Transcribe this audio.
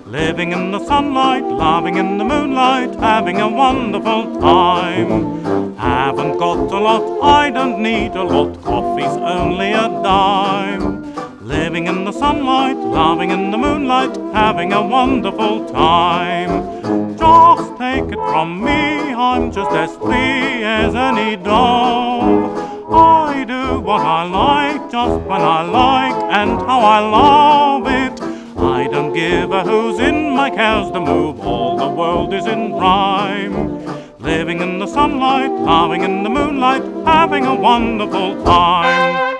Living in the sunlight, loving in the moonlight, having a wonderful time. Haven't got a lot, I don't need a lot, coffee's only a dime. Living in the sunlight, loving in the moonlight, having a wonderful time. Just take it from me, I'm just as free as any dove. I do what I like, just when I like, and how I love it. I don't give a who's in my cows to move, all the world is in rhyme. Living in the sunlight, loving in the moonlight, having a wonderful time.